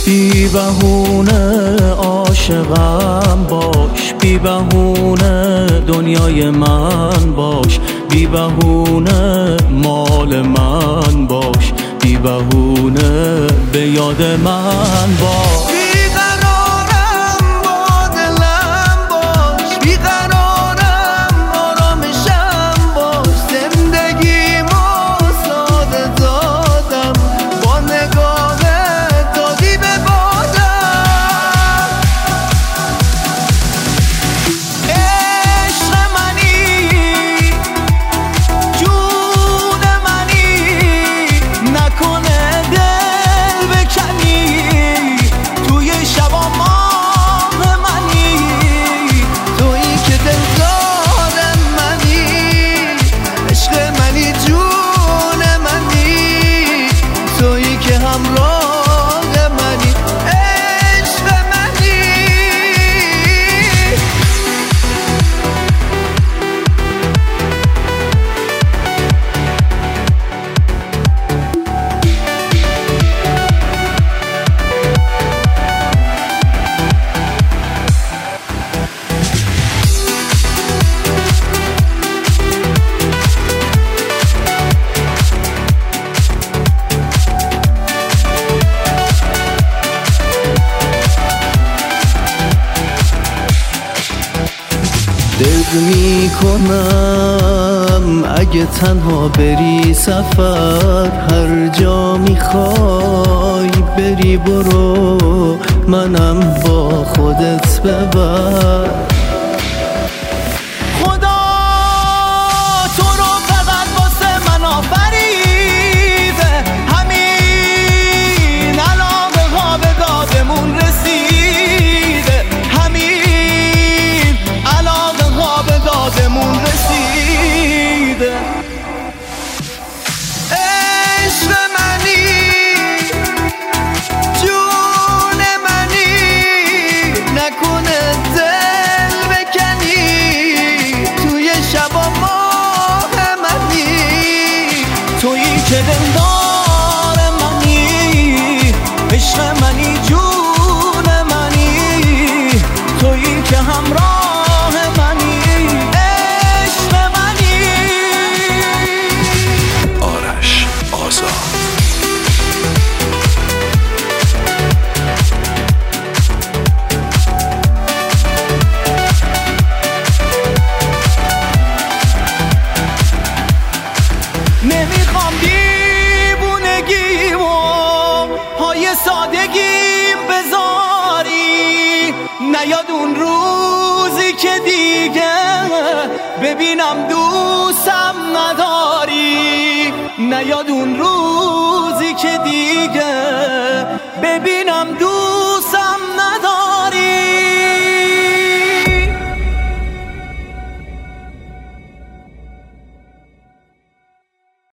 بی بهونه عاشقم باش، بی بهونه دنیای من باش، بی بهونه مال من باش، بی بهونه به یاد من باش. دق میکنم اگه تنها بری سفر، هر جا میخوای بری برو، منم با خودت ببر. خدا تو رو فقط واسه من آفریده، همین علاقه ها به دادمون رسیده، همین علاقه ها به دادمون رسیده. عشق منی، جون منی، نکنه دل بکنی، توی شب و ماه منی، تویی که دلدار منی، عشق منی، جون منی، تویی که همراه منی، عشق منی. آرش آزاد. نمیخوام دیوونگیمو پای سادگیم بذاری، نیاد اون روزی که دیگه ببینم دوستم نداری، نیاد اون روزی که دیگه ببینم